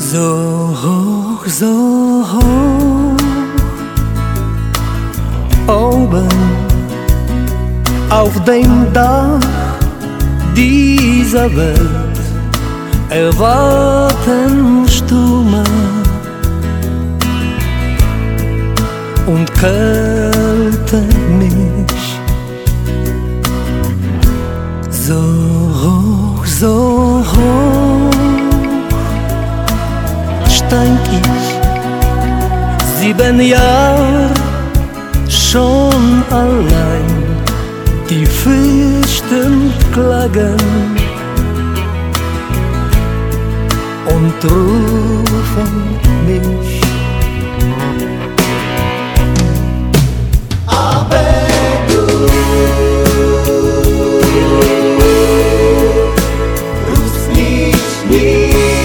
So hoch, oben auf dem Dach dieser Welt erwarten Stürme und Kälte mich. So hoch stand ich 7 Jahre schon allein, die Fürsten klagen und rufen mich. Aber du rufst mich nicht.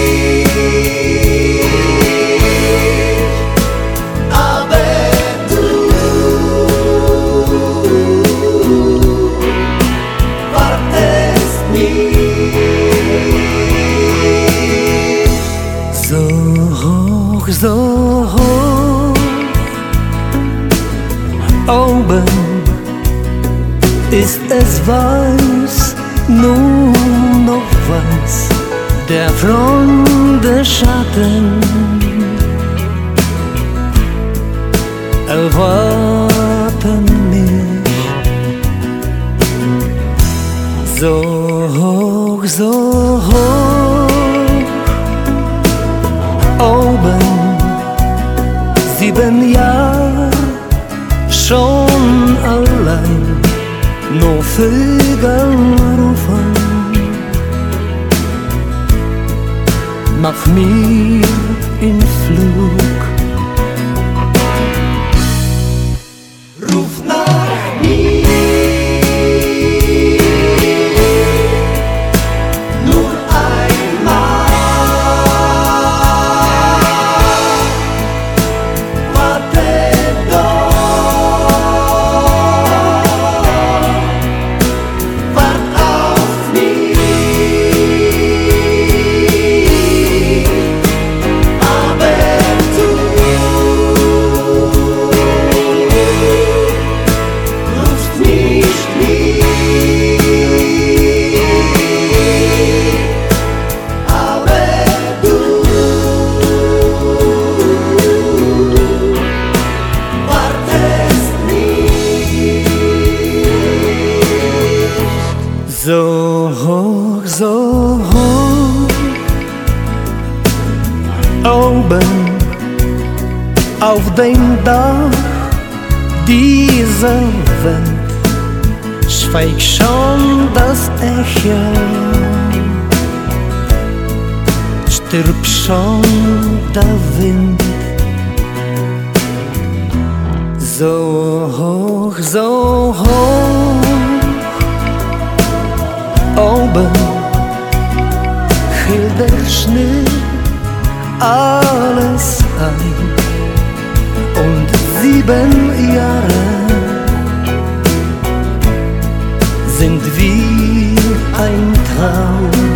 So hoch, oben ist es weiß, nur noch weiß, der fronde Schatten erwarten mich. So hoch, oben 7 Jahre schon allein, nur Vögel rufen nach mir in Flug. Ruf nach mir. So hoch, oben auf dem Dach dieser Welt schweigt schon das Echo, stirbt schon der Wind. So hoch, oben hielt der Schnee alles ein und 7 Jahre sind wie ein Traum.